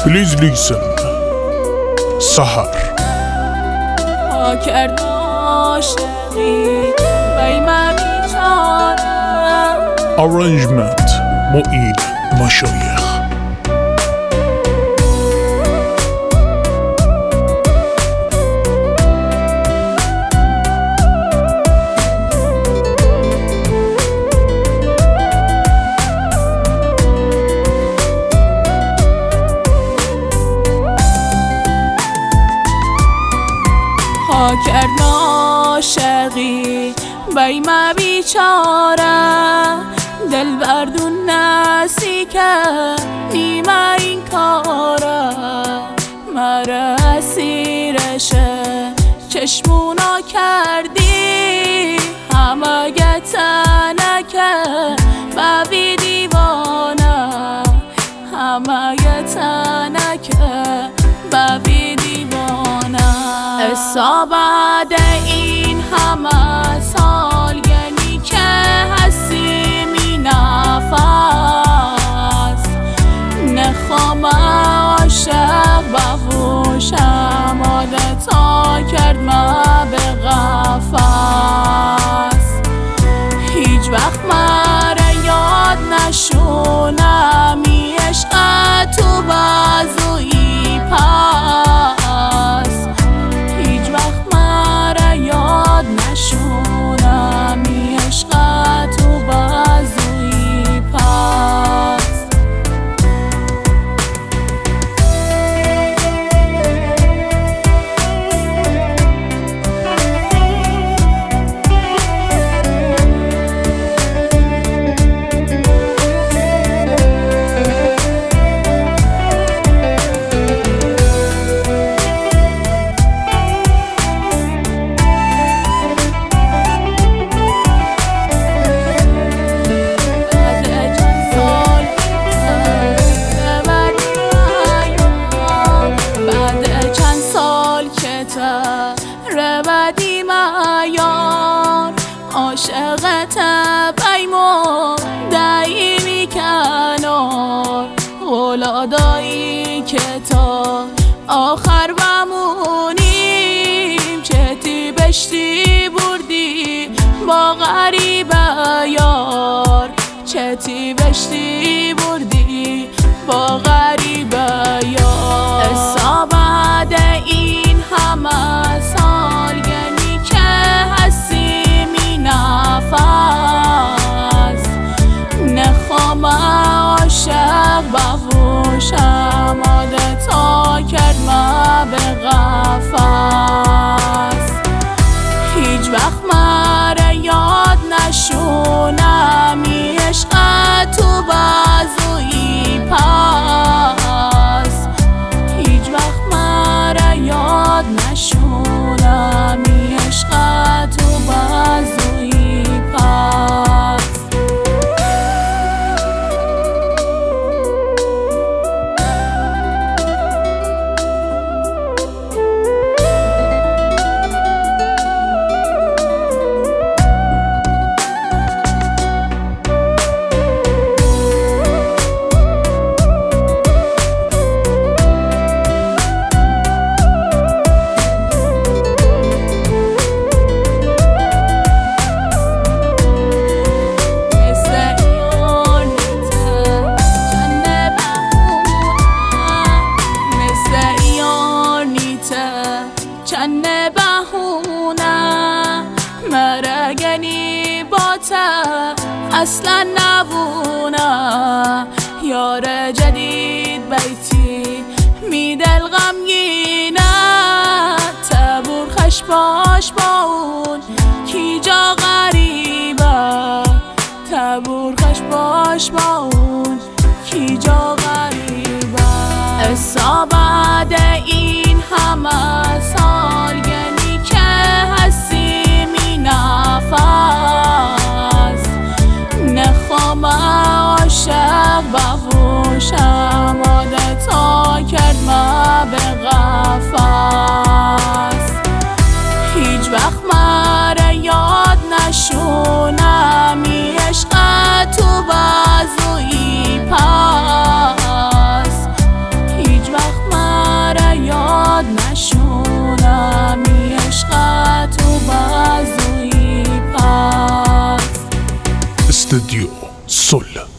Please listen. سحر کرد عاشقی بیمه بیچاره. Arrangement معین مشایخ. کرد عاشقی بیمه بیچاره. دل بردون نسی که نیمه این کاره. مره اسیرشه چشمونا کردی. همه گتنه که ببی دیوانه. همه گتنه که ببی دیوانه. حساب بعد این همه سال یعنی که هستیمی نفس. نخوام عاشق بفروشم عادتا کرد ما به قفس. هیچ وقت مره یاد نشونم ای عشق تو بازوی پس. هیچ وقت مره یاد نشونم ای عشق تو بازوی پس. ربدی معیار عاشقت بیمون دایمی کنار. غلادایی که تا آخر بمونیم. چتی بشتی بردی با غریبه یار. چتی بشتی بردی با غریبه یار. حساب بعد این همه سال یعنی که هستیمی نفس. نخوام عاشق بفروشم عادتا کرد ما به قفس. هیچ وقت مره یاد نشونم ای عشق تو بازوی پس. هیچ وقت مره یاد نشونم ای عشق تو بازوی پس. چند بهونه مرگنی باته اصلا نبونه. یار جدید بیتی می دل غمگینه. تبور خش باش با اون کی جا غریبه. تبور خش باش با اون کی جا غریبه. حساب بعد این همه سال یعنی که هستیمی نفس. نخوام عاشق بفروشم عادتا کرد ما به قفس. هیچ وقت مره یاد نشونم ای عشق تو بازوی پس. هیچ وقت استودیو صلح.